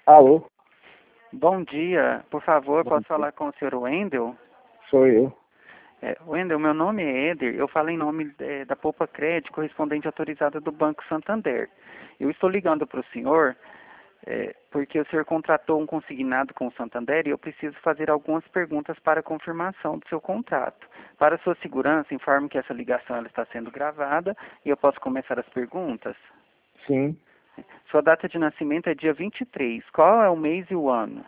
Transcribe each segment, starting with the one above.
Alô, Bom dia, por favor, bom posso dia. falar com o senhor Wendel? Sou eu. Wendel, meu nome é Éder, eu falo em nome da Poupa Crédito, correspondente autorizada do Banco Santander. Eu estou ligando para o senhor porque o senhor contratou um consignado com o Santander e eu preciso fazer algumas perguntas para confirmação do seu contrato. Para sua segurança, informe que essa ligação ela está sendo gravada e eu posso começar as perguntas? Sim, Sua data de nascimento é dia 23. Qual é o mês e o ano?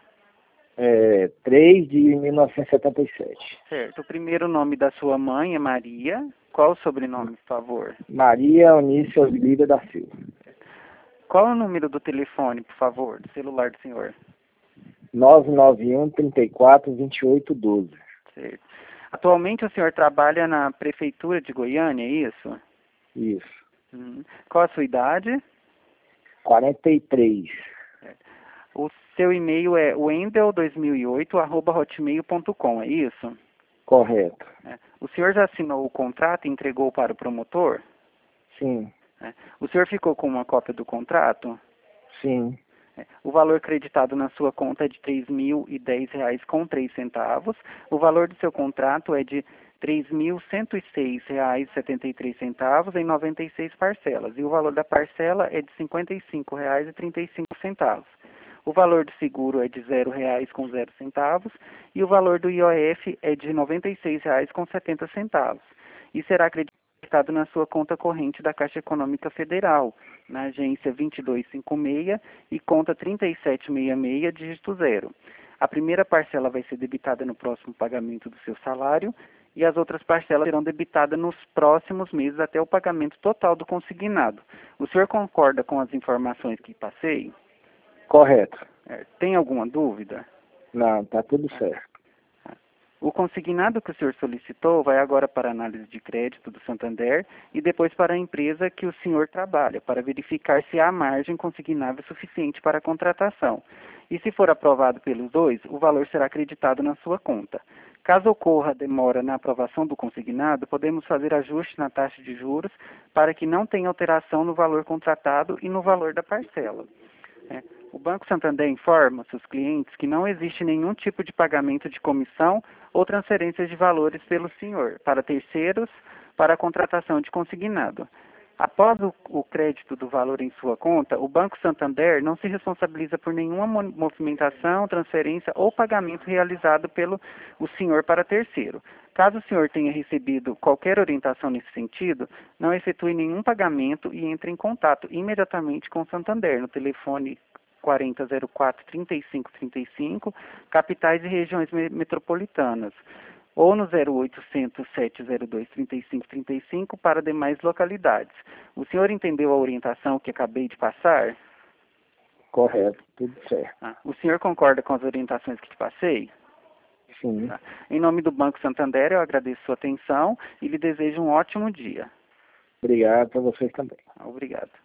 3 de 1977. Certo. O primeiro nome da sua mãe é Maria. Qual o sobrenome, por favor? Maria Eunice Oliveira da Silva. Qual é o número do telefone, por favor, do celular do senhor? 991 34 28 12. Certo. Atualmente o senhor trabalha na prefeitura de Goiânia, é isso? Isso. Qual a sua idade? 43. O seu e-mail é wendel2008@hotmail.com, é isso? Correto. O senhor já assinou o contrato e entregou para o promotor? Sim, O senhor ficou com uma cópia do contrato? sim. O valor creditado na sua conta é de R$ 3.010,03. O valor do seu contrato é de R$ 3.106,73 em 96 parcelas. E o valor da parcela é de R$ 55,35. O valor do seguro é de R$ 0,00 e o valor do IOF é de R$ 96,70. E será acreditado na sua conta corrente da Caixa Econômica Federal, na agência 2256 e conta 3766, dígito 0. A primeira parcela vai ser debitada no próximo pagamento do seu salário e as outras parcelas serão debitadas nos próximos meses até o pagamento total do consignado. O senhor concorda com as informações que passei? Correto. Tem alguma dúvida? Não, tá tudo certo. O consignado que o senhor solicitou vai agora para a análise de crédito do Santander e depois para a empresa que o senhor trabalha, para verificar se há margem consignável suficiente para a contratação. E se for aprovado pelos dois, o valor será acreditado na sua conta. Caso ocorra demora na aprovação do consignado, podemos fazer ajuste na taxa de juros para que não tenha alteração no valor contratado e no valor da parcela. O Banco Santander informa seus clientes que não existe nenhum tipo de pagamento de comissão ou transferência de valores pelo senhor para terceiros para a contratação de consignado. Após o crédito do valor em sua conta, o Banco Santander não se responsabiliza por nenhuma movimentação, transferência ou pagamento realizado pelo o senhor para terceiro. Caso o senhor tenha recebido qualquer orientação nesse sentido, não efetue nenhum pagamento e entre em contato imediatamente com o Santander no telefone 4004-3535, capitais e regiões metropolitanas, ou no 0800 702 3535 para demais localidades. O senhor entendeu a orientação que acabei de passar? Correto, tudo certo. O senhor concorda com as orientações que te passei? Sim. Em nome do Banco Santander, eu agradeço sua atenção e lhe desejo um ótimo dia. Obrigado para vocês também. Obrigado.